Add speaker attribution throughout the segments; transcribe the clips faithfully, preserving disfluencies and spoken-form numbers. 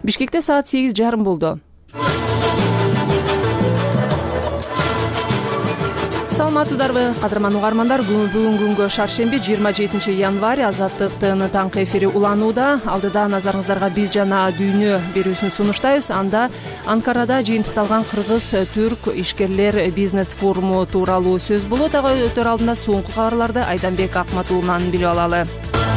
Speaker 1: Бишкекте саат сегиз жарым болду. Саламатсыздарбы, кадырман угармандар. Бүгүнкү күнгө шаршемби жыйырма жетинчи январь Азаттыктын таңкы эфири уланууда. Алдыда назарыңыздарга биз жана дүйнө берүүсүн сунуштайбыз. Анда Анкарада жыйынтыкталган кыргыз-түрк ишкерлер бизнес форуму тууралуу сөз болот. Ага өтөр алдында соңку кабарларды Айданбек Акматуулунан билип алалы.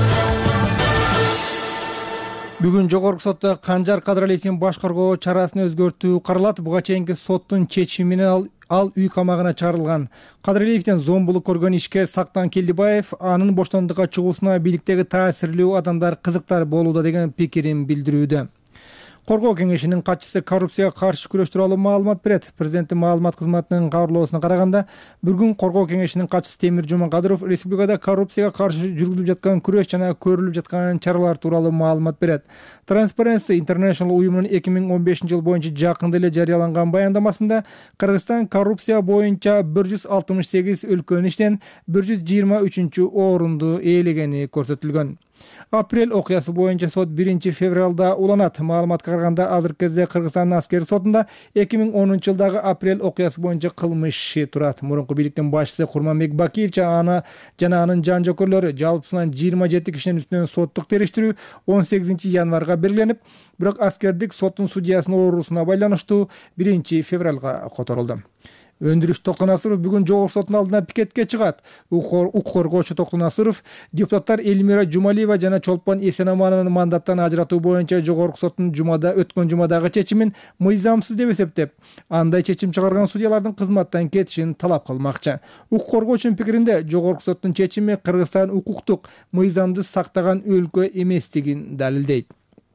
Speaker 2: Бүгүн жогорку сотто Канжар Кадыралиевдин баш коргоо чарасын өзгөртүү каралат. Буга чейинки соттун чечими менен ал ал үй камагына чыгарылган. Кадыралиевден зомбулук көргөн ишкер Сактан Келдибаев анын боштондукка чыгуусуна бийликтеги таасирлүү адамдар кызыктар болууда деген пикирин билдирүүдө. Коргоо кеңешинин катчысы коррупцияга каршы күрөш тууралуу маалымат берет. Президенттин маалымат кызматынын кабарлоосуна караганда, бүгүн коргоо кеңешинин катчысы Темир Жумакадыров республикада коррупцияга каршы жүргүзүлүп жаткан күрөш жана көрүлүп жаткан чаралар тууралуу маалымат берет. Transparency International уюмунун эки миң он бешинчи жыл боюнча жакында эле жарыяланган баяндамасында Кыргызстан коррупция боюнча бир жүз алтымыш сегиз өлкөнүн ичинен бир жүз жыйырма үчүнчү орунду ээлегени көрсөтүлгөн. Апрель окуясы боюнча сот биринчи февралда уланат. Маалыматка караганда азыркы кезде Кыргызстандын аскердик сотунда эки миң онунчу жылдагы апрель окуясы боюнча кылмыш иши турат. Мурунку бийликтин башчысы Курманбек Бакиев жана анын жан жокерлору жалпысынан жыйырма жети кишинин үстүнөн соттук териштирүү он сегизинчи январга белгиленип, бирок аскердик соттун судьясынын оорусуна байланыштуу биринчи февралга которулду. Өндүрүш Токтонасыров бүгүн жогорку соттун алдына пикетке чыгат. Укук коргоочу Токтонасыров депутаттар Элмира Жумалиева жана Чолпон Эсенаманованы мандаттан ажыратуу боюнча жогорку соттун жумада өткөн жумадагы чечимин мыйзамсыз деп эсептеп, андай чечим чыгарган судьялардын кызматтан кетишин талап кылмакчы. Укук коргоочунун пикиринде жогорку соттун чечими Кыргызстан укуктук мыйзамды сактаган өлкө эместигин далилдейт.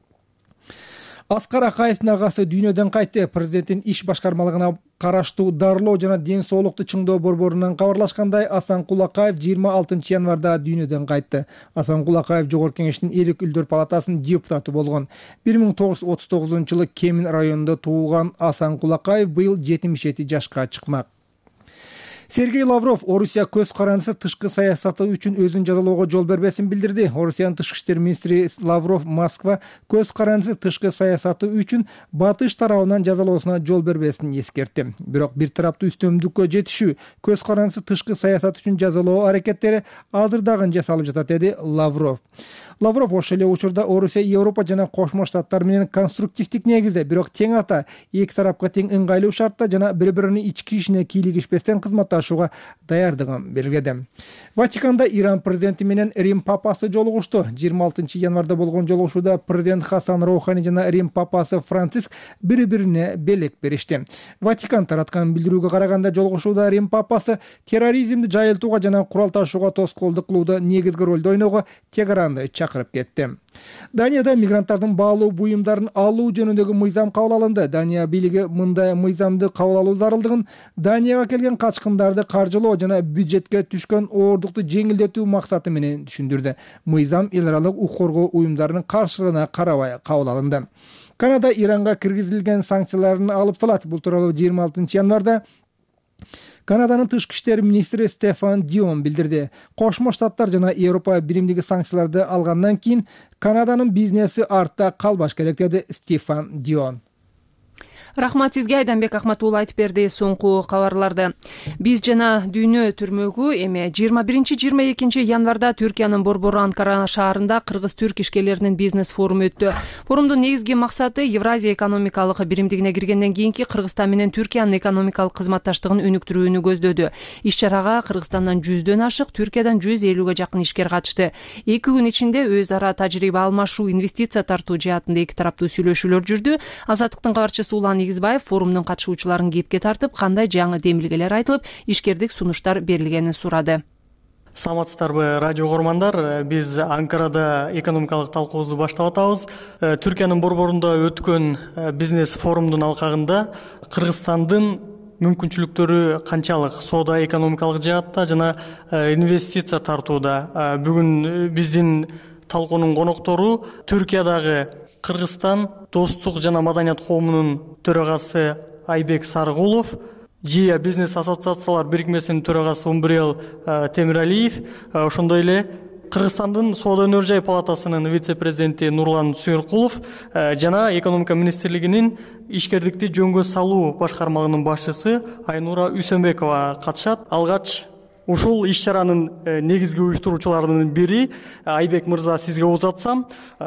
Speaker 2: Аскар Акаевдин агасы дүйнөдөн кайтты. Президенттин иш башкармалыгына караштуу дарылоо жана ден соолукту чыңдоо борборунан кабарлашкандай, Асанкул Акаев жыйырма алтынчы январда дүйнөдөн кайтты. Асанкул Акаев жогорку кеңештин эл өкүлдөр палатасынын депутаты болгон. бир миң тогуз жүз отуз тогузунчу жылы Кемин районунда туулган Асанкул Акаев быйыл жетимиш жети жашка чыкмак. Сергей Лавров Орусия көз карандысы тышкы саясаты үчүн өзүн жазалоого жол бербесин билдирди. Орусиянын тышкы иштер министри Лавров Москва көз карандысы тышкы саясаты үчүн батыш тарабынан жазалоосуна жол бербесин эскертти. Бирок бир тараптуу үстөмдүккө жетишүү көз карандысы тышкы саясат үчүн жазалоо аракеттери азыр дагы жасалып жатат, деди Лавров. Лавров ошол эле учурда Орусия Европа жана Кошмо Штаттар менен конструктивдик негизде, бирок тең ата эки тарапка тең ыңгайлуу шартта жана бири-биринин ички ишине кийлигишпестен кызматташууга даярдыгын белгиледи. Ватиканда Иран президенти менен Рим папасы жолугушту. жыйырма алтынчы январда болгон жолугушууда президент Хасан Роухани жана Рим папасы Франциск бири-бирине белек беришти. Ватикан тараткан билдирүүгө караганда, жолугушууда Рим папасы терроризмди жайылтууга жана курал ташууга тоскоолдук кылууда негизги ролду ойноого Тегеранды чакырып кетти. Данияда мигранттардын баалуу буюмдарын алуу жөнүндөгү мыйзам кабыл алынды. Дания бийлиги мындай мыйзамды кабыл алуу зарылдыгын Данияга келген качкындарды каржылоо жана бюджетке түшкөн оордукту жеңилдетүү максаты менен түшүндүрдү. Мыйзам эл аралык укук коргоо уюмдарынын каршылыгына карабай кабыл алынды. Канада Иранга киргизилген санкцияларын алып салат. Бул тууралуу жыйырма алтынчы январда Канаданын тышкы иштер министри Стефан Дион билдирди. Кошмо Штаттар жана Европа биримдиги санкцияларды алгандан кийин Канаданын бизнеси артта калбаш керек, деди Стефан Дион.
Speaker 1: Рахмат сизге, Айданбек Акматуулу айтып берди соңку кабарларды. Биз жана дүйнө түрмөгү эми жыйырма биринчи жыйырма экинчи январда Түркиянын борбору Анкара шаарында кыргыз-түрк ишкерлеринин бизнес форуму өттү. Форумдун негизги максаты Евразия экономикалык биримдигине киргенден кийинки Кыргызстан менен Түркиянын экономикалык кызматташтыгын өнүктүрүүнү көздөдү. Иш-чарага Кыргызстандан жүздөн ашык, Түркиядан жүз элүүгө жакын ишкер катышты. эки күн ичинде өз ара тажрыйба алмашуу, инвестиция тартуу жаатында эки тараптуу сүйлөшүүлөр жүрдү. Азаттыктын кабарчысы Улан Игизбаев форумдун катышуучуларын кепке тартып, кандай жаңы демилгелер айтылып, ишкердик сунуштар берилгенин сурады.
Speaker 3: Саламатсыздарбы, радио угармандар. Биз Анкарада экономикалык талкуубузду баштап атабыз. Түркиянын борборунда өткөн бизнес форумдун алкагында Кыргызстандын мүмкүнчүлүктөрү канчалык соода экономикалык жаатта жана инвестиция тартууда. Бүгүн биздин талкуунун коноктору Түркиядагы Кыргызстан достук жана маданият коомунун төрагасы Айбек Сарыгулов, ЖИА бизнес ассоциациялар бирикмесинин төрагасы Умбрел Темиралиев, ошондой эле Кыргызстандын Соода өнөр жай палатасынын вице президенти Нурлан Сүйөркулов жана экономика министрлигинин ишкердикти жөнгө салуу башкармалыгынын башчысы Айнура Үсөнбекова катышат. Алгач ушул иш чаранын негизги уюштуруучуларынын бири Айбек мырза, сизге узатсам,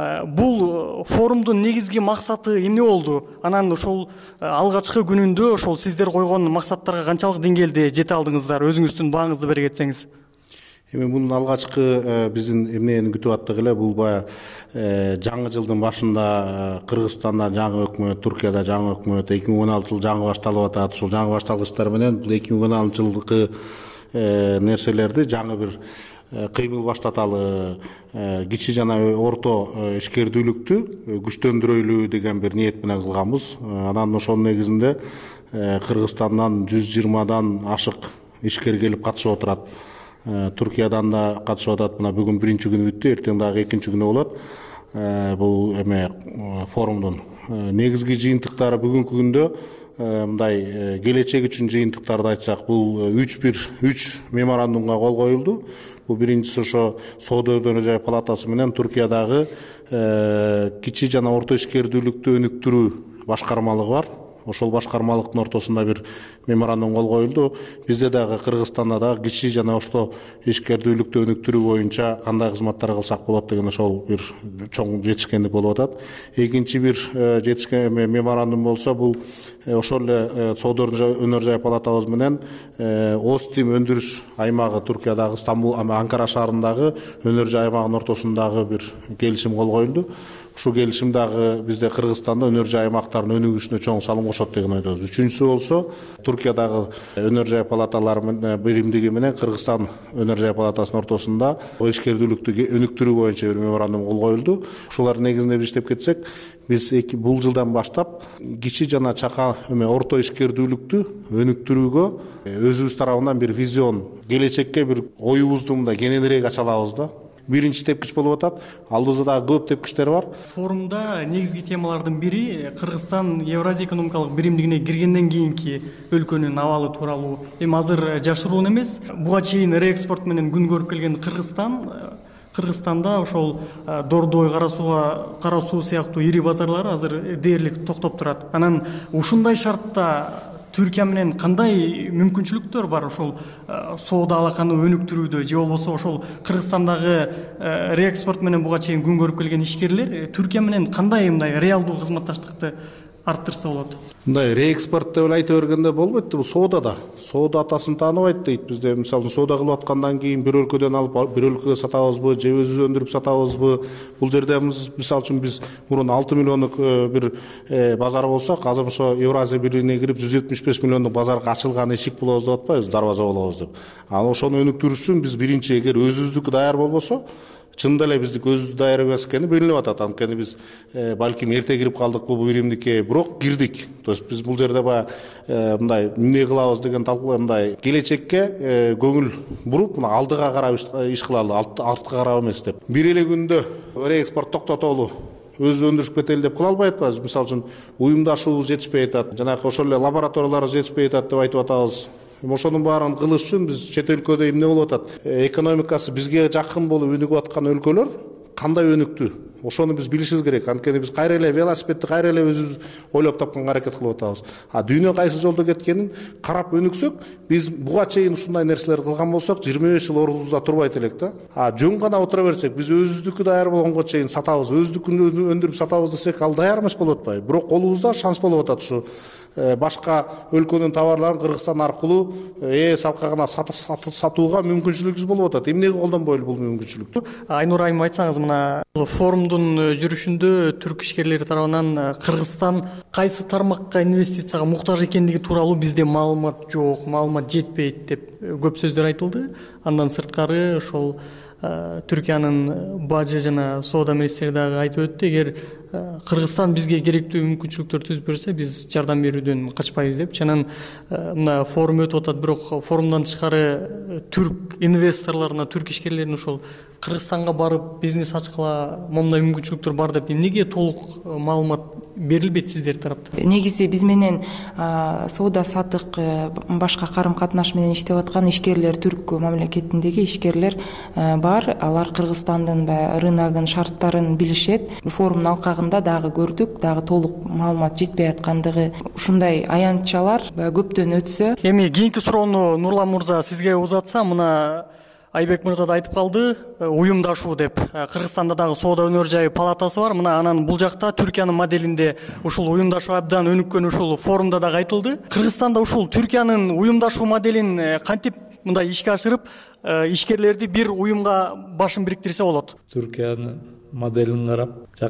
Speaker 3: бул форумдун негизги максаты эмне болду? Анан ошол алгачкы күнүндө ошол сиздер койгон максаттарга канчалык деңгээлде жете алдыңыздар? Өзүңүздүн бааңызды бере кетсеңиз.
Speaker 4: Эми мунун алгачкы биздин эмнени күтүп аттык эле, бул баягы жаңы жылдын башында Кыргызстанда жаңы өкмөт, Туркияда жаңы өкмөт, эки миң он алтынчы жыл жаңы башталып атат. Ушул жаңы башталгычтар менен бул эки миң он алтынчы жылдыкы нерселерди жаңы бир кыймыл баштаталы, кичи жана орто ишкердүүлүктү күчтөндүрөлү деген бир ниет менен кылганбыз. Анан ошонун негизинде Кыргызстандан жүз жыйырмадан ашык ишкер келип катышып отурат. Туркиядан да катышып атат. Мына бүгүн биринчи күнү бүттү, эртең дагы экинчи күнү болот. Бул эме форумдун негизги жыйынтыктары бүгүнкү күндө мындай келечек үчүн жыйынтыктарды айтсак, бул үч бир үч меморандумга кол коюлду. Бул биринчиси ошо Соода өнөр жай палатасы менен Туркиядагы кичи жана орто ишкердүүлүктү өнүктүрүү башкармалыгы бар. Ошол башкармалыктын ортосунда бир меморандум кол коюлду. Бизде дагы Кыргызстанда дагы кичи жана орто ишкердүүлүктү өнүктүрүү боюнча кандай кызматтар кылсак болот деген ошол бир чоң жетишкендик болуп атат. Экинчи бир жетишкен меморандум болсо, бул ошол эле Соода өнөр жай палатабыз менен Остим өндүрүш аймагы, Туркиядагы Стамбул, Анкара шаарындагы өнөр жай аймагынын ортосундагы бир келишим кол коюлду. Ушул келишим дагы бизде Кыргызстанда өнөр жай аймактарынын өнүгүшүнө чоң салым кошот деген ойдобуз. Үчүнчүсү болсо, Туркиядагы өнөр жай палаталары менен биримдиги менен Кыргызстан өнөр жай палатасынын ортосунда ишкердүүлүктү өнүктүрүү боюнча бир меморандум кол коюлду. Ушулардын негизинде биз иштеп кетсек, биз бул жылдан баштап кичи жана чака эме орто ишкердүүлүктү өнүктүрүүгө өзүбүз тарабынан бир визион, келечекке бир оюбузду мындай кененирээк ача алабыз да. Биринчи тепкич болуп атат. Алдыбызда дагы көп тепкичтер бар.
Speaker 3: Форумда негизги темалардын бири Кыргызстан Евразия экономикалык биримдигине киргенден кийинки өлкөнүн абалы тууралуу. Эми азыр жашыруун эмес, буга чейин реэкспорт менен күн көрүп келген Кыргызстан Кыргызстанда ошол Дордой, Кара сууга, Кара суу сыяктуу ири базарлар азыр дээрлик токтоп турат. Анан ушундай шартта Түркия менен кандай мүмкүнчүлүктөр бар ошол соода алаканы өнүктүрүүдө, же болбосо ошол Кыргызстандагы реэкспорт менен буга чейин күн көрүп келген ишкерлер Түркия менен кандай мындай реалдуу кызматташтыкты арттырса болот?
Speaker 4: Мындай реэкспорт деп айта бергенде болбойт, бул соодада. Соода атасын тааныбайт дейт. Бизде мисалы соода кылып аткандан кийин бир өлкөдөн алып бир өлкөгө сатабызбы, же өзүбүз өндүрүп сатабызбы? Бул жерде мисалы үчүн биз мурун алты миллиондук бир базар болсок, азыр ошо Евразия биримине кирип жүз жетимиш беш миллиондук базарга ачылган эшик болобуз деп атпайбыз, дарбаза болобуз деп. Ал ошону өнүктүрүш үчүн биз биринчи эгер өзүбүздүкү даяр болбосо, чындап эле биздики өзүбүз даяр эмес экени билинип атат. Анткени биз балким эрте кирип калдык бул биримдикке, бирок кирдик. То есть биз бул жерде баягы мындай эмне кылабыз деген талкуу, мындай келечекке көңүл буруп, мына алдыга карап иш кылалы, артка карап эмес деп. Бир эле күндө реэкспорт токтотолу, өзү өндүрүшүп кетели деп кыла албай атпайбыз. Мисалы үчүн уюмдашуубуз жетишпей атат, жанагы ошол эле лабораторияларыбыз жетишпей атат деп айтып атабыз. Ошонун баарын кылыш үчүн биз чет өлкөдө эмне болуп атат? Экономикасы бизге жакын болуп өнүгүп аткан өлкөлөр кандай өнүктү? Ошону биз билишибиз керек. Анткени биз кайра эле велосипедти кайра эле өзүбүз ойлоп тапканга аракет кылып атабыз. А дүйнө кайсы жолдо кеткенин карап өнүксөк, биз буга чейин ушундай нерселер кылган болсок, жыйырма беш жыл ордубузда турбайт элек да. А жөн гана отура берсек, биз өзүбүздүкү даяр болгонго чейин сатабыз, өзүбүздүкүн өндүрүп сатабыз десек, ал даяр эмес болуп атпайбы. Бирок колубузда шанс болуп атат ушу башка өлкөнүн товарларын Кыргызстан аркылуу э салкагына сатууга мүмкүнчүлүгүбүз болуп атат. Эмнеге колдонбойлу бул мүмкүнчүлүктү?
Speaker 3: Айнур айым, айтсаңыз, мына форумдун жүрүшүндө түрк ишкерлери тарабынан Кыргызстан кайсы тармакка инвестицияга муктаж экендиги тууралуу бизде маалымат жок, маалымат жетпейт деп көп сөздөр айтылды. Андан сырткары ошол Түркиянын бажы жана соода министри дагы айтып өттү, эгер Кыргызстан бизге керектүү мүмкүнчүлүктөр түзүп берсе, биз жардам берүүдөн качпайбыз деп. Анан мына форум өтүп атат, бирок форумдан тышкары түрк инвесторлоруна, түрк ишкерлерине ошол Кыргызстанга барып бизнес ачкыла момундай мүмкүнчүлүктөр бар деп эмнеге толук маалымат берилбейт сиздер тарапта?
Speaker 5: Негизи биз менен соода саттык башка карым катнаш менен иштеп аткан ишкерлер, түрк мамлекетиндеги ишкерлер бар. Алар Кыргызстандын рыногун, шарттарын билишет. Форумдун алкагында дагы көрдүк, дагы толук маалымат жетпей аткандыгы, ушундай аянтчалар көптөн өтсө.
Speaker 3: Эми кийинки суроону Нурлан мырза сизге узатсам, мына Айбек мырза да айтып калды, уюмдашуу деп. Кыргызстанда дагы соода өнөр жайы палатасы бар. Мына анан бул жакта Түркиянын моделинде ушул уюмдашуу абдан өнүккөн, ушул форумда дагы айтылды. Кыргызстанда ушул Түркиянын уюмдашуу моделин кантип мындай ишке ашырып, ишкерлерди бир уюмга башын бириктирсе болот?
Speaker 6: Түркиянын моделин карап,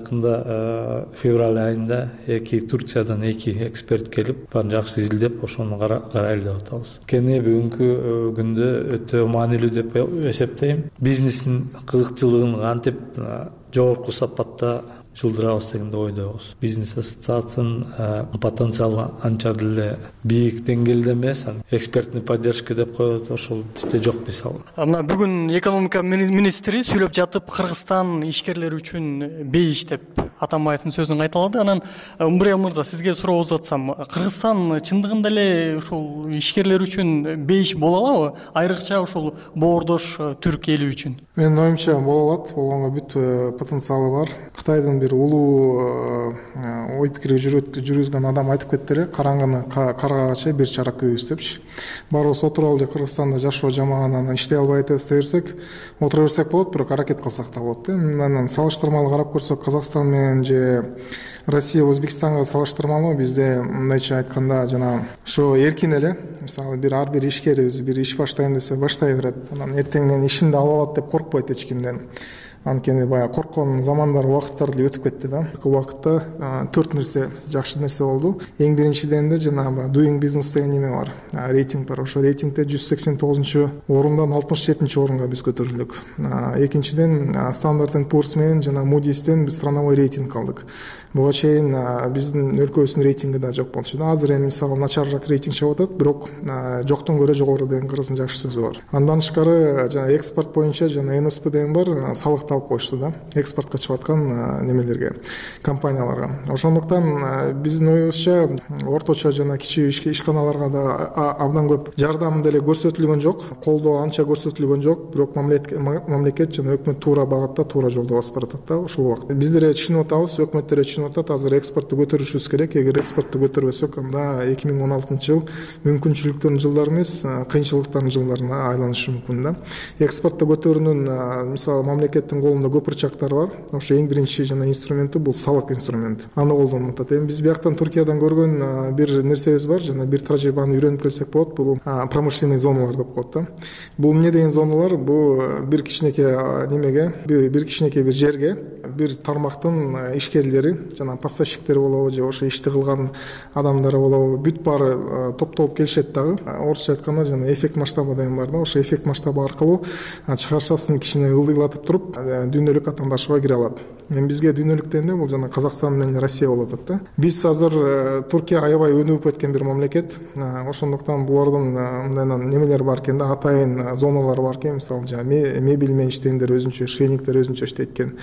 Speaker 6: жакында февраль айында эки Турциядан эки эксперт келип, баарын жакшы изилдеп, ошону карайлы деп атабыз. Кene бүгүнкү күндө өтө маанилүү деп эсептейм. Бизнестин кызыкчылыгын кантип жогорку сапатта жылдырабыз дегенде ойдойбуз. Бизнес ассоциациянын потенциалы анча деле бийик деңгээлде эмес, экспертный поддержка деп коет, ошол бизде жок мисалы.
Speaker 3: Мына бүгүн экономика министри сүйлөп жатып, Кыргызстан ишкерлер үчүн бейиш деп Атамбаевдин сөзүн кайталады. Анан Умбурия мырза, сизге суроо узатсам, Кыргызстан чындыгында эле ушул ишкерлер үчүн бейиш боло алабы? Айрыкча ушул боордош түрк эли үчүн.
Speaker 7: Менин оюмча боло алат, болгонго бүт потенциалы бар. Кытайдын бир улуу ой пикири жүргүзгөн адам айтып кетти эле, караңгыны карагача бир чарак күйүбүз депчи. Баарыбыз отуруп алып Кыргызстанда жашоо жамагынан иштей албай атабыз дей берсек, отура берсек болот, бирок аракет кылсак да болот. Анан салыштырмалуу карап көрсөк, Казакстан менен же Россия, Өзбекстанга салыштырмалуу бизде мындайча айтканда жана ошо эркин эле, мисалы бир ар бир ишкерибиз бир иш баштайм десе баштай берет. Анан эртең менен ишимди алып алат деп коркпойт эч кимден. Анткени баягы корккон замандар, убакыттар деле өтүп кетти да. Убакытта төрт нерсе жакшы нерсе болду. Эң биринчиден да жанагы doing business деген неме бар. Рейтинг бар. Ошо рейтингде жүз сексен тогузунчу орундан алтымыш жетинчи орунга биз көтөрүлдүк. Экинчиден Standard and Poor's менен жана Moody'стен биз страновой рейтинг алдык. Буга чейин биздин өлкөбүздүн рейтинги да жок болчу. Азыр эми мисалы начарыраак рейтинг чыгып атат, бирок жоктон көрө жогору деген кыргыздын жакшы сөзү бар. Андан тышкары жана экспорт боюнча жана эн эс пи деген бар, салык алып коюшту да, экспортко чыгып аткан немелерге, компанияларга. Ошондуктан биздин оюбузча орточо жана кичи ишканаларга да абдан көп жардам деле көрсөтүлгөн жок, колдоо анча көрсөтүлгөн жок, бирок мамлекет жана өкмөт туура багытта, туура жолдо басып баратат да ушул убакытта. Биздер түшүнүп атабыз, өкмөттөр түшүнүп атат, азыр экспортту көтөрүшүбүз керек. Эгер экспортту көтөрбөсөк, анда эки миң он алтынчы жыл мүмкүнчүлүктөрдүн жылдары эмес, кыйынчылыктардын жылдарына айланышы мүмкүн да. Экспортту көтөрүүнүн мисалы мамлекеттин колунда көп ырчактар бар. Ошо эң биринчи жана инструменти бул салык инструмент. Аны колдонуп атат. Эми биз бияктан Түркиядан көргөн бир нерсебиз бар, жана бир тажрыйбаны үйрөнүп келсек болот. Бул промышленный зоналар деп коет да. Бул эмне деген зоналар? Бул бир кичинекей немеге, бир кичинекей бир жерге бир тармактын ишкерлери жана поставщиктери болобу, же ошо ишти кылган адамдары болобу, бүт баары топтолуп келишет дагы. Орусча айтканда жана эффект масштаба деген бар да. Ошо эффект масштабы аркылуу чыгарчасын кичине ылдыйлатып туруп дүйнөлүк атаандашууга кире алат. Эми бизге дүйнөлүк дегенде бул жана Казакстан менен Россия болуп атат да. Биз азыр Туркия аябай өнүгүп кеткен бир мамлекет. Ошондуктан булардын мындай немелер бар экен да, атайын зоналар бар экен. Мисалы жана мебель менен иштегендер өзүнчө, швейниктер өзүнчө иштейт экен.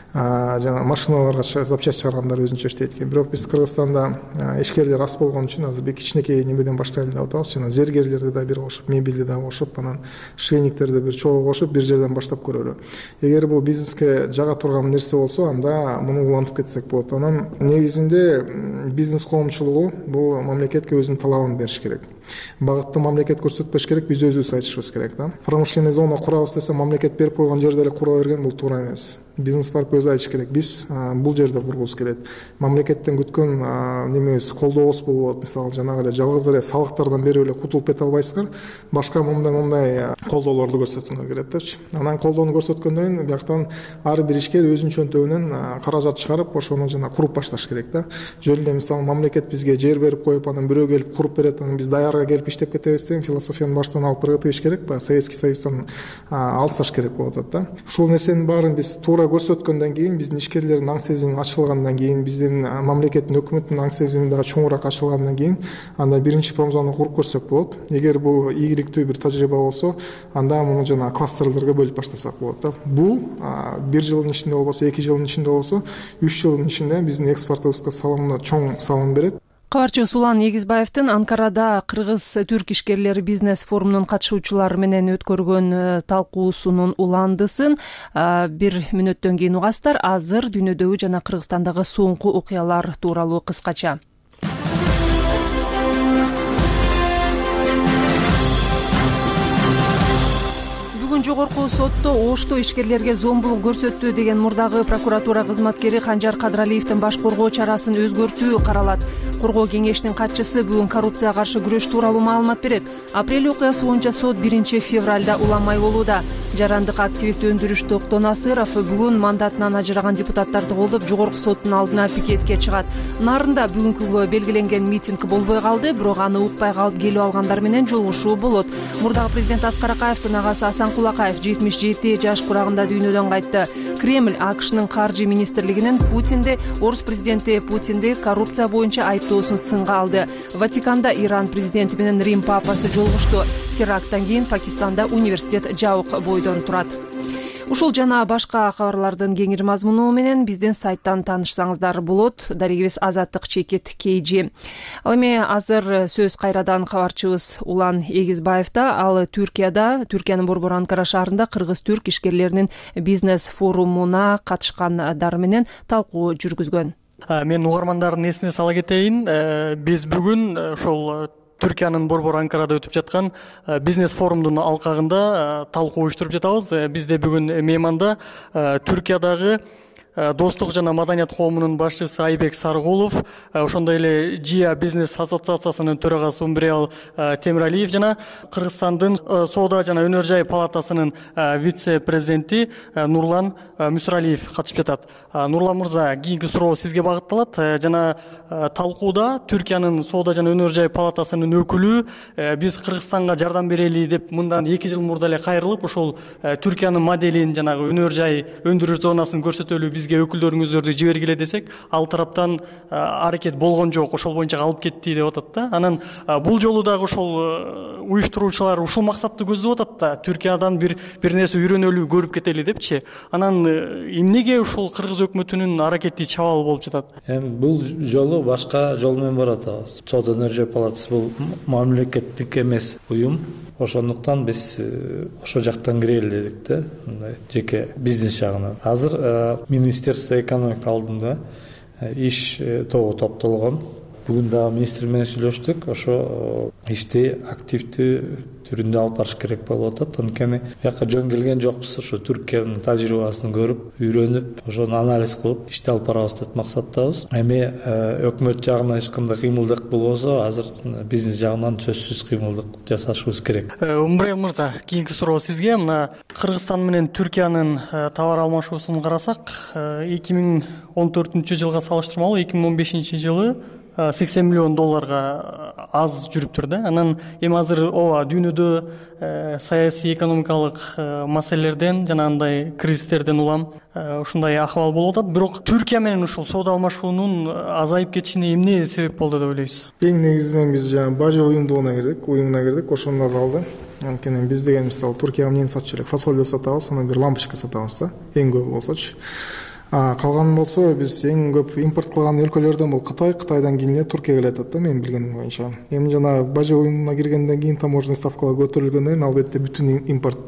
Speaker 7: Жана машиналарга запчасть чыгаргандар өзүнчө иштейт экен. Бирок биз Кыргызстанда ишкерлер аз болгон үчүн азыр бир кичинекей немеден баштайлы деп атабыз. Жана зергерлерди да бир кошуп, мебелди да кошуп, анан швейниктерди бир чогуу кошуп, бир жерден баштап көрөлү. Эгер бул бизнеске жага турган нерсе болсо, анда муну улантып кетсек болот. Анан негизинде бизнес коомчулугу бул мамлекетке өзүнүн талабын бериш керек. Багытты мамлекет көрсөтпөш керек, биз өзүбүз айтышыбыз керек да. Промышленный зона курабыз десе, мамлекет берип койгон жерде эле кура берген, бул туура эмес. Бизнес парк өзү айтыш керек. Биз бул жерде кургубуз келет. Мамлекеттен күткөн немебиз, колдообуз болот. Мисалы жанагы эле жалгыз эле салыктардан берип эле кутулуп кете албайсыздар. Башка мындай-мындай колдоолорду көрсөтүңөр керек депчи. Анан колдоону көрсөткөндөн кийин бияктан ар бир ишкер өзүнүн чөнтөгүнөн каражат чыгарып, ошону жана куруп башташ керек да. Жөн эле мисалы мамлекет бизге жер берип коюп, анан бирөө келип куруп берет, анан биз даярга келип иштеп кетебиз деген философияны баштан алып биргитиш керек. Баягы Советский Союздан алсаш керек болуп атат да. Ушул нерсенин баарын биз туура мындай көрсөткөндөн кийин биздин ишкерлердин аң сезими ачылгандан кийин биздин мамлекеттин өкмөттүн аң сезими дагы чоңураак ачылгандан кийин анда биринчи промзону куруп көрсөк болот. Эгер бул ийгиликтүү бир тажрыйба болсо, анда муну жана кластерлерге бөлүп баштасак болот да. Бул бир жылдын ичинде болбосо, эки жылдын ичинде болсо, үч жылдын ичинде биздин экспортубузга салымына чоң салым берет.
Speaker 1: Кабарчыбыз Улан Эгизбаевдин Анкарада кыргыз-түрк ишкерлери бизнес форумунун катышуучулары менен өткөргөн талкуусунун уландысын бир мүнөттөн кийин угасыздар. Азыр дүйнөдөгү жана Кыргызстандагы соңку окуялар тууралуу кыскача. Жогорку сотто Ошто ишкерлерге зомбулук көрсөттү деген мурдагы прокуратура кызматкери Канжар Кадралиевдин баш коргоо чарасын өзгөртүү каралат. Коргоо кеңешинин катчысы бүгүн коррупцияга каршы күрөш тууралуу маалымат берет. Апрель окуясы боюнча сот биринчи февралда уламай болууда. Жарандык активист Өндүрүш Токтонасыров бүгүн мандатынан ажыраган депутаттарды колдоп жогорку соттун алдына пикетке чыгат. Нарында бүгүнкүгө белгиленген митинг болбой калды, бирок аны укпай калып келип алгандар менен жолугушуу болот. Мурдагы президент Аскар Акаевдин агасы Асан Кулакаев жетимиш жети жаш курагында дүйнөдөн кайтты. Кремль АКШнын каржы министрлигинин Путинди, орус президенти Путинди коррупция боюнча айыптоосун сынга алды. Ватиканда Иран президенти менен Рим папасы жолугушту. Теракттан кийин Пакистанда университет жабык бойдон турат. Ушул жана башка кабарлардын кеңири мазмуну менен биздин сайттан таанышсаңыздар болот. Дарегибиз Азаттык чекит Кейжи. Ал эми азыр сөз кайрадан кабарчыбыз Улан Эгизбаевда. Ал Түркияда, Түркиянын Борбор Анкара шаарында кыргыз-түрк ишкерлеринин бизнес форумуна катышкандар менен талкуу жүргүзгөн.
Speaker 3: Мен угармандардын эсине сала кетейин. Биз бүгүн ошол Түркиянын Борбор Анкарада өтүп жаткан бизнес форумдун алкагында талкуу уюштуруп жатабыз. Бизде бүгүн мейманда Түркиядагы Достук жана маданият коомунун башчысы Айбек Саргулов, ошондой эле Джия бизнес ассоциациясынын төрагасы Умбриал Темиралиев жана Кыргызстандын соода жана өнөр жай палатасынын вице-президенти Нурлан Мүсүралиев катышып жатат. Нурлан мырза, кийинки суроо сизге багытталат. Жана талкууда Түркиянын соода жана өнөр жай палатасынын өкүлү биз Кыргызстанга жардам берели деп мындан эки жыл мурда эле кайрылып, ошол Түркиянын моделин жанагы өнөр жай өндүрүш зонасын көрсөтөлү бизге өкүлдөрүңүздөрдү жибергиле десек, ал тараптан аракет болгон жок, ошол боюнча алып кетти деп атат да. Анан бул жолу дагы ошол уюштуруучулар ушул максатты көздөп атат да, Түркиядан бир бир нерсе үйрөнөлү, көрүп кетели депчи. Анан эмнеге ушул кыргыз өкмөтүнүн аракети чабал болуп жатат?
Speaker 6: Эми бул жолу башка жол менен баратабыз. Соода өнөр жай палатасы бул мамлекеттик эмес уюм. Ошондуктан биз ошол жактан кирели дедик да, мындай жеке бизнес жагынан. Азыр Министерство экономика алдында иш тобу топтолгон. Бүгүн дагы министр менен сүйлөштүк. Ошо ишти активдүү түрүндө алып барыш керек болуп атат. Анткени бияка жөн келген жокпуз. Ошо Түркиянын тажрыйбасын көрүп, үйрөнүп, ошону анализ кылып ишти алып барабыз деп максаттабыз. Эми өкмөт жагынан эч кандай кыймылдык болбосо, азыр бизнес жагынан сөзсүз кыймылдык жасашыбыз керек.
Speaker 3: Умбрел мырза, кийинки суроо сизге. Мына Кыргызстан менен Түркиянын товар алмашуусун карасак, эки миң он төртүнчү жылга салыштырмалуу эки миң он бешинчи жылы сексен миллион долларга аз жүрүптүр да. Анан эми азыр ооба дүйнөдө саясий экономикалык маселелерден жана андай кризистерден улам ушундай акыбал болуп атат. Бирок Түркия менен ушул соода алмашуунун азайып кетишине эмне себеп болду деп ойлойсуз?
Speaker 7: Эң негизинен биз жана бажы уюмдугуна кирдик, уюмуна кирдик, ошондо залды. Анткени биз деген мисалы Түркияга эмнени сатчу элек? Фасоль сатабыз, анан бир лампочка сатабыз да, эң көп болсочу. Калган болсо биз эң көп импорт кылган өлкөлөрдөн бул Кытай, Кытайдан кийин Түркияга келет да, менин билгеним боюнча. Эми жана бажы уюмуна киргенден кийин таможенный ставкалар көтөрүлгөндөн кийин албетте бүтүн импорт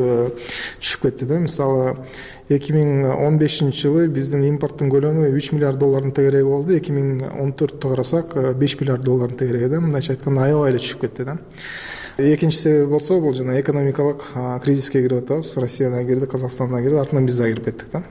Speaker 7: түшүп кетти да. Мисалы эки миң он бешинчи жылы биздин импорттун көлөмү үч миллиард доллардын тегереги болду. эки миң он төрттү карасак беш миллиард доллардын тегереги да. Мындайча айтканда аябай эле түшүп кетти да. Экинчи себеп болсо бул жана экономикалык кризиске кирип атабыз. Россиядан кирди, Казакстандан кирди, артынан биз да кирип кеттик да.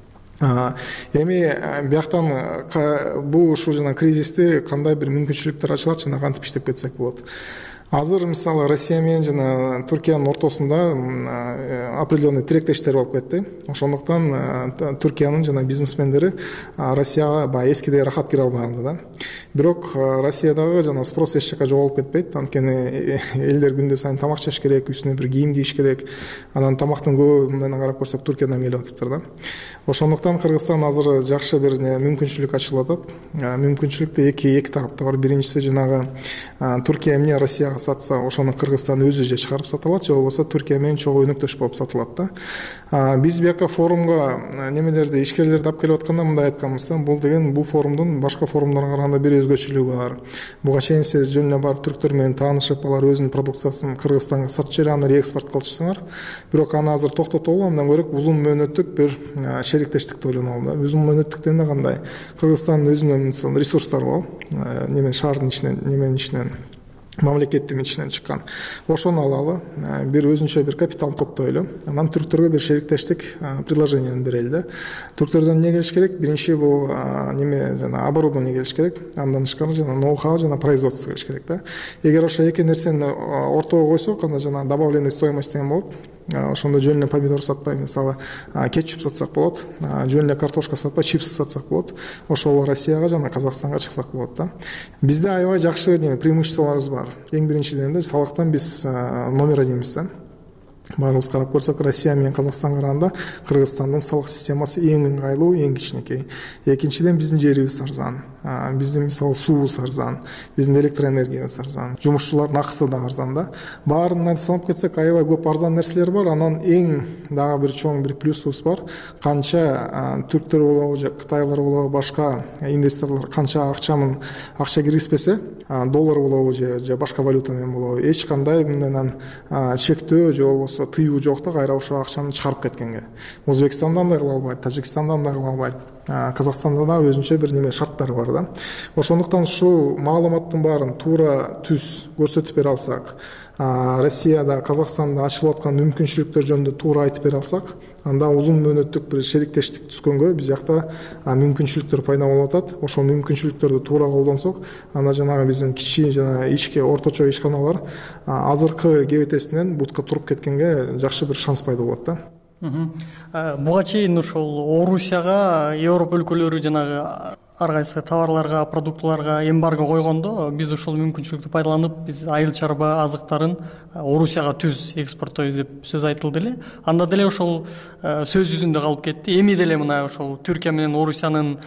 Speaker 7: Эми бияктан бул ушул жана кризисти кандай бир мүмкүнчүлүктөр ачылат жана кантип иштеп кетсек болот. азыр мисалы Россия менен жана Түркиянын ортосунда определенный тиректештер болуп кетти. Ошондуктан Түркиянын жана бизнесмендери Россияга баягы эскидей рахат кире албай калды да. Бирок Россиядагы жана спрос эч жака жоголуп кетпейт. Анткени элдер күндө сайын тамак жеш керек, үстүнө бир кийим кийиш керек. Анан тамактын көбүнөн карап көрсөк Түркиядан келип атыптыр да. Ошондуктан Кыргызстан азыр жакшы бир мүмкүнчүлүк ачылып атат. Мүмкүнчүлүктө эки эки тарапта бар. Биринчиси жанагы Түркия менен Россияга сатса, ошону Кыргызстан өзү же чыгарып сата алат, же болбосо Түркия менен чогуу өнөктөш болуп сатылат да. Биз бияка форумга немелерди, ишкерлерди алып келип атканда мындай айтканбыз да, бул деген бул форумдун башка форумдарга караганда бир өзгөчөлүгү бар. Буга чейин сиз жөн эле барып түрктөр менен таанышып, алар өзүнүн продукциясын Кыргызстанга сатып жиберип, аны реэкспорт кылчысыңар. Бирок аны азыр токтотолуп, андан көрө узун мөөнөттүк бир шериктештикти ойлонолу да. Узун мөөнөттүк дегенде кандай? Кыргызстандын өзүнүн ресурстары бар, немен шаардын ичинен, неменин ичинен, мамлекеттин ичинен чыккан. Ошону алалы, бир өзүнчө бир капитал топтойлу. Анан түрктөргө бир шериктештик предложениени берели да. Түрктөрдөн эмне келиш керек? Биринчи бул неме жана оборудование келиш керек. Андан тышкары жана ноу-хау жана производство келиш керек да. Эгер ошо эки нерсени ортого койсок, анда жана добавленный стоимость деген болот. Ошондо жөн эле помидор сатпай, мисалы, кетчуп сатсак болот, жөн эле картошка сатпай, чипсы сатсак болот. Ошол Россияга жана Казакстанга чыксак болот да. Бизде аябай жакшы неме преимуществолорубуз бар. Эң биринчиден эле салыктан биз номер оденбиз да. Баарыбыз карап көрсөк, Россия менен Казакстанга караганда Кыргызстандын салык системасы эң ыңгайлуу, эң кичинекей. Экинчиден биздин жерибиз арзан. Биздин мисалы суубуз арзан, биздин электроэнергиябыз арзан, жумушчулардын акысы да арзан да. Баарына санап кетсек, аябай көп арзан нерселер бар. Анан эң дагы бир чоң бир плюсубуз бар. Канча түрктөр болобу, же кытайлар болобу, башка инвесторлор канча акчамын акча киргизбесе, доллар болобу же башка валюта менен болобу, эч кандай мындан чектөө же болбосо тыюу жок да, кайра ошо акчаны чыгарып кеткенге. Өзбекстанда андай кыла албайт, Тажикстанда андай кыла албайт. Казакстанда да өзүнчө бир неме шарттары бар да. Ошондуктан ушул маалыматтын баарын туура түз көрсөтүп бере алсак, Россияда, Казакстанда ачылып аткан мүмкүнчүлүктөр жөнүндө туура айтып бере алсак, анда узун мөөнөттүк бир шериктештик түзгөнгө биз жакта мүмкүнчүлүктөр пайда болуп атат. Ошол мүмкүнчүлүктөрдү туура колдонсок, анда жанагы биздин кичи жана ичке орточо ишканалар азыркы кебетесинен бутка туруп кеткенге жакшы бир шанс пайда болот да.
Speaker 3: Буга чейин ошол Орусияга Европа өлкөлөрү жанагы ар кайсы товарларга, продуктыларга эмбарго койгондо, биз ошол мүмкүнчүлүктү пайдаланып, биз айыл чарба азыктарын Орусияга түз экспорттойбуз деп сөз айтылды эле. Анда деле ошол сөз жүзүндө калып кетти. Эми деле мына ошол Түркия менен Орусиянын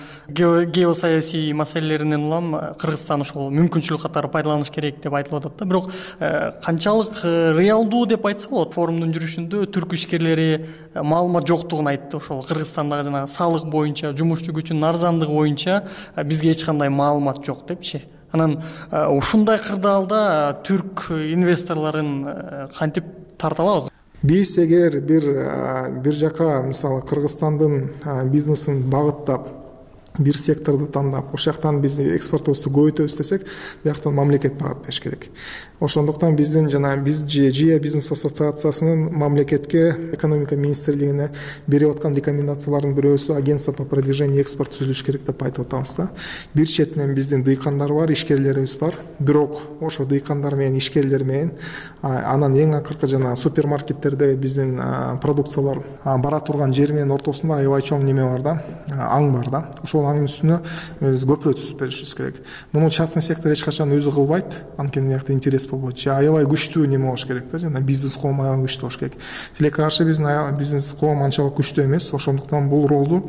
Speaker 3: геосаясий маселелеринен улам Кыргызстан ошол мүмкүнчүлүк катары пайдаланыш керек деп айтылып атат да. Бирок канчалык реалдуу деп айтса болот, форумдун жүрүшүндө түрк ишкерлери маалымат жоктугун айтты. Ошол Кыргызстандагы жана салык боюнча, жумушчу күчүнүн арзандыгы боюнча бизге эч кандай маалымат жок депчи. Анан ушундай кырдаалда түрк инвесторлорун кантип тарта алабыз?
Speaker 7: Биз эгер бир бир жака мисалы Кыргызстандын бизнесин багыттап, бир секторду тандап, ошол жактан биз экспортубузду көбөйтөбүз десек, бияктан мамлекет багыт бериш керек. Ошондуктан биздин жана биз ЖИА бизнес ассоциациясынын мамлекетке, экономика министрлигине берип аткан рекомендациялардын бирөөсү агентство по продвижению экспорт түзүлүш керек деп айтып атабыз да. Бир четинен биздин дыйкандар бар, ишкерлерибиз бар. Бирок ошо дыйкандар менен ишкерлер менен анан эң акыркы жана супермаркеттерде биздин продукциялар бара турган жер менен ортосунда аябай чоң неме бар да, аң бар да. Ошол аңдын үстүнө биз көпүрө түзүп беришибиз керек. Муну частный сектор эч качан өзү кылбайт, анткени биякта интерес болбойт. Же аябай күчтүү неме болуш керек да, жана бизнес коом аябай күчтүү болуш керек. Тилекке каршы биздин бизнес коом анчалык күчтүү эмес, ошондуктан бул ролду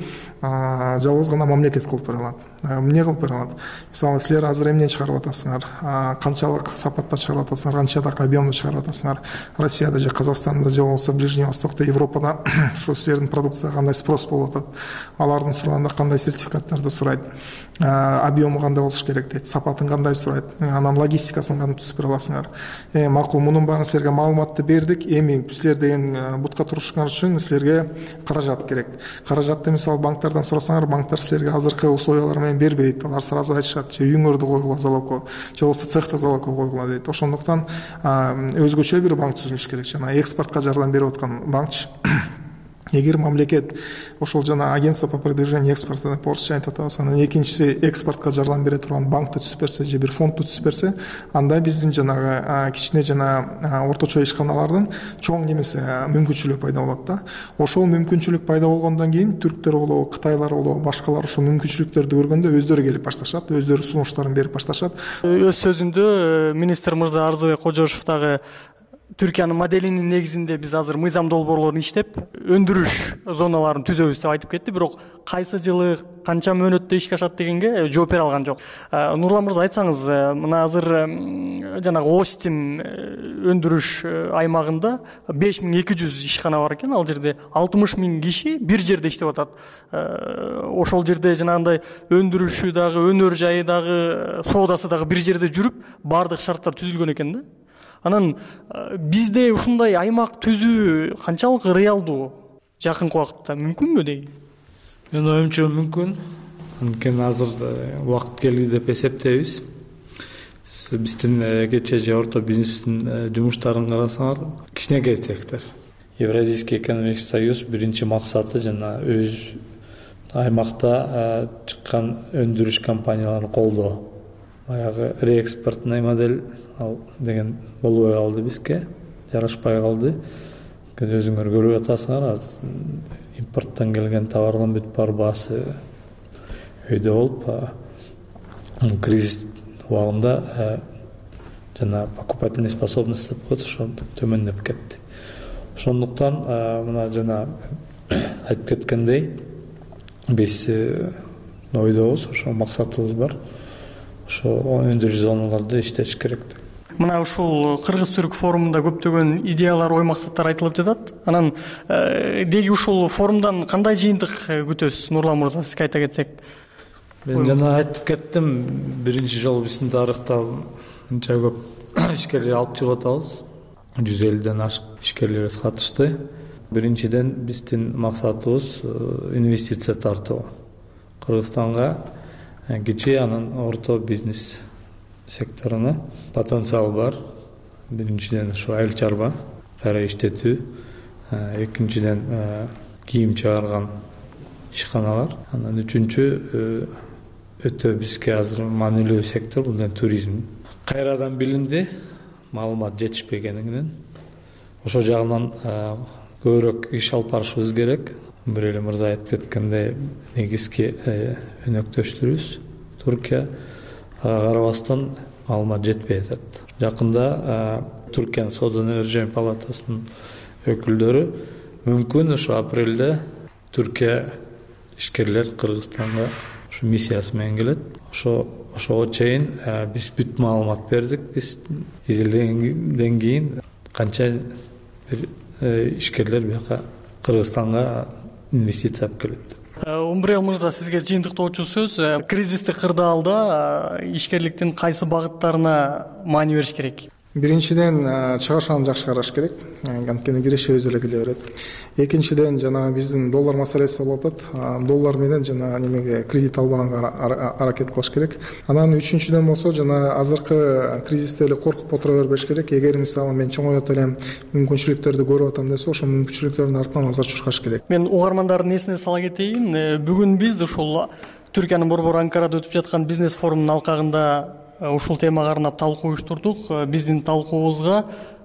Speaker 7: жалгыз гана мамлекет кылып бере алат. Эмне кылып бере алат? Мисалы, силер азыр эмнени чыгарып атасыңар? Канчалык сапатта чыгарып атасыңар? Канчадак объемда чыгарып атасыңар? Россияда же Казакстанда же болбосо Ближний Востокто, Европада ушу силердин продукцияга кандай спрос болуп атат? Алардын сураганда кандай сертификаттарды сурайт? Объему кандай болуш керек дейт? Сапатын кандай сурайт? Анан логистикасын кантип түзүп бере аласыңар? Э, макул, мунун баарын силерге маалыматты бердик. Эми силер деген бутка турушуңар үчүн силерге каражат керек. Каражатты мисалы банктардан сурасаңар, банктар силерге азыркы условиялар менен бербейт. Алар сразу айтышат, же үйүңөрдү койгула залогко, же болбосо цехта залогко койгула дейт. Ошондуктан өзгөчө бир банк түзүлүш керек. Жана экспортко жардам берип аткан банк. эгер мамлекет ошол жана агентство по продвижению экспорта деп орусча айтып атабыз, анан экинчиси экспортко жардам бере турган банкты түзүп берсе же бир фондду түзүп берсе, анда биздин жанагы кичине жана орточо ишканалардын чоң немеси мүмкүнчүлүгү пайда болот да. Ошол мүмкүнчүлүк пайда болгондон кийин түрктөр болобу, кытайлар болобу, башкалар ошол мүмкүнчүлүктөрдү көргөндө өздөрү келип башташат, өздөрү сунуштарын берип башташат.
Speaker 3: Өз сөзүндө министр мырза Арзыбек Кожошев дагы Түркиянын моделинин негизинде биз азыр мыйзам долбоорлорун иштеп, өндүрүш зоналарын түзөбүз деп айтып кетти, бирок кайсы жылы канча мөөнөттө ишке ашат дегенге жооп бере алган жок. Нурлан мырза, айтсаңыз, мына азыр жанагы Остин өндүрүш аймагында беш миң эки жүз ишкана бар экен, ал жерде алтымыш миң киши бир жерде иштеп атат. Ошол жерде жанагындай өндүрүшү дагы, өнөр жайы дагы, соодасы дагы бир жерде жүрүп, баардык шарттар түзүлгөн экен да. Анан бизде ушундай аймак түзүү канчалык реалдуу жакынкы убакытта мүмкүнбү дейм?
Speaker 6: Менин оюмча мүмкүн. Анткени азыр убакыт келди деп эсептейбиз. Биздин кече же орто бизнестин жумуштарын карасаңар, кичинекей сектор. Евразийский экономический союз биринчи максаты жана өз аймакта чыккан өндүрүш компанияларын колдоо. Баягы реэкспортный модель ал деген болбой калды бизге, жарашпай калды. Өзүңөр көрүп атасыңар, импорттон келген товардын бүт бар баасы өйдө болуп, кризис убагында жана покупательный способность деп коет, ошол төмөндөп кетти. Ошондуктан мына жана айтып кеткендей, биз ойдобуз, ошол максатыбыз бар. Ошо өндүрүш зоналарда иштеш керек.
Speaker 3: Мына ушул Кыргыз-Түрк форумунда көптөгөн идеялар, ой максаттар айтылып жатат. Анан деги ушул форумдан кандай жыйынтык күтөсүз, Нурлан мырза, сизге айта кетсек?
Speaker 6: Мен жана айтып кеттим, биринчи жолу биздин тарыхта мынча көп ишкерлер алып чыгып атабыз. жүз элүүдөн ашык ишкерлер катышты. Биринчиден биздин максатыбыз инвестиция тартуу. Кыргызстанга кичи анан орто бизнес секторуна потенциал бар. Биринчиден ушу айыл чарба, кайра иштетүү, экинчиден кийим чыгарган ишканалар, анан үчүнчү өтө бизге азыр маанилүү сектор бул туризм. Кайрадан билинди, маалымат жетишпегенинен. Ошол жагынан көбүрөөк иш алып барышыбыз керек. Бир эле мырза айтып кеткендей, негизги өнөктөштөрүбүз Туркия, карабастан маалымат жетпей атат. Жакында Туркиянын соода өнөр жайы палатасынын өкүлдөрү мүмкүн ушу апрелде Туркия ишкерлер Кыргызстанга ушу миссиясы менен келет. Ошо ошого чейин биз бүт маалымат бердик. Биз изилдегенден кийин канча бир ишкерлер бияка Кыргызстанга инвестиция алып келет.
Speaker 3: Умбрел мырза, сизге жыйынтыктоочу сөз. Кризистик кырдаалда ишкерликтин кайсы багыттарына маани бериш керек?
Speaker 7: Биринчиден чыгышын жакшы караш керек. Анткени киреше өзү эле келе берет. Экинчиден жана биздин доллар маселеси болуп атат. Доллар менен жана немеге кредит албаганга аракет кылыш керек. Анан үчүнчүдөн болсо жана азыркы кризисте эле коркуп отура бербеш керек. Эгер мисалы мен чоңойот элем, мүмкүнчүлүктөрдү көрүп атам десе, ошол мүмкүнчүлүктөрдүн артынан назар чуркаш керек.
Speaker 3: Мен угармандардын эсине сала кетейин. Бүгүн биз ушул Түркиянын борбору Анкарада өтүп жаткан бизнес форумунун алкагында ушул темага арнап талкуу уюштурдук. Биздин талкуубузга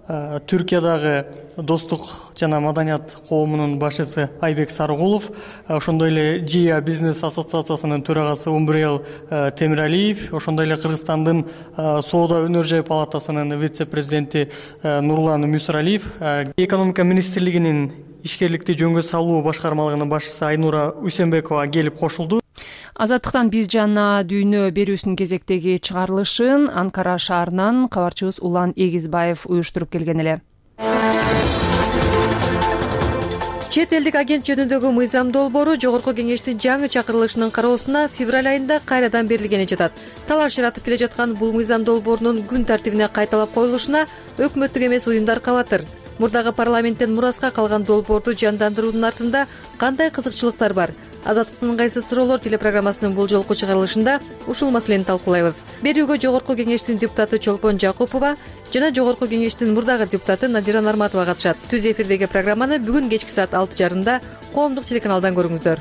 Speaker 3: Түркиядагы достук жана маданият коомунун башчысы Айбек Сарыгулов, ошондой эле Жия бизнес ассоциациясынын төрагасы Умбрел Темиралиев, ошондой эле Кыргызстандын соода өнөр жай палатасынын вице-президенти Нурлан Мүсүралиев, экономика министрлигинин ишкерликти жөнгө салуу башкармалыгынын башчысы Айнура Үсенбекова келип кошулду.
Speaker 1: Азаттыктан биз жана дүйнө берүүсүнүн кезектеги чыгарылышын Анкара шаарынан кабарчыбыз Улан Эгизбаев уюштуруп келген эле.
Speaker 8: Чет элдик агент жөнүндөгү мыйзам долбоору Жогорку кеңештин жаңы чакырылышынын кароосуна февраль айында кайрадан берилгени жатат. Талаш жаратып келе жаткан бул мыйзам долбоорунун күн тартибине кайталап коюлушуна өкмөттүк эмес уюмдар кабатыр. Мурдагы парламенттен мураска калган долбоорду жандандыруунун артында кандай кызыкчылыктар бар? Азаттыктын ыңгайсыз суроолор телепрограммасынын бул жолку чыгарылышында ушул маселени талкуулайбыз. Берүүгө Жогорку Кеңештин депутаты Чолпон Жакупова жана Жогорку Кеңештин мурдагы депутаты Надира Нарматова катышат. Түз эфирдеги программаны бүгүн кечки саат алты жарымда коомдук телеканалдан көрүңүздөр.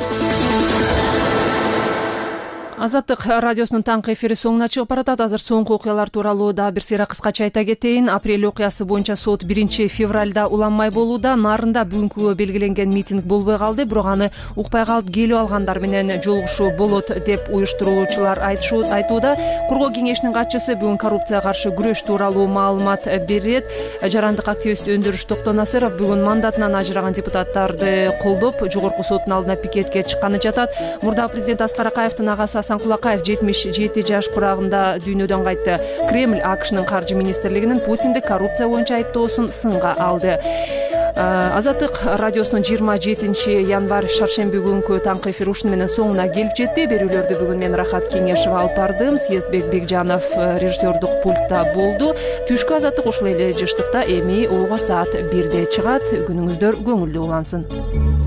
Speaker 1: Азаттык радиосунун таңкы эфири соңуна чыгып баратат. Азыр соңку окуялар тууралуу дагы бир сыйра кыскача айта кетейин. Апрель окуясы боюнча сот биринчи февралда уланмай болууда. Нарында бүгүнкүгө белгиленген митинг болбой калды, бирок аны укпай калып келип алгандар менен жолугушуу болот деп уюштуруучулар айтууда. Кургоо кеңешинин катчысы бүгүн коррупцияга каршы күрөш тууралуу маалымат берет. Жарандык активист Өндүрүш Токтонасыров бүгүн мандатынан ажыраган депутаттарды колдоп, жогорку соттун алдына пикетке чыкканы жатат. Мурда президент Аскар Акаевдин агасы Асан Кулакаев жетимиш жети жаш курагында дүйнөдөн кайтты. Кремль АКШнын каржы министрлигинин Путинди коррупция боюнча айыптоосун сынга алды. Азаттык радиосунун жыйырма жетинчи январь шаршемби күнкү таңкы эфир ушуну менен соңуна келип жетти. Берүүлөрдү бүгүн мен Рахат Кеңешева алып бардым. Съездбек Бекжанов режиссердук пультта болду. Түшкү азаттык ушул эле жыштыкта эми ойго саат бирде чыгат. Күнүңүздөр көңүлдүү улансын.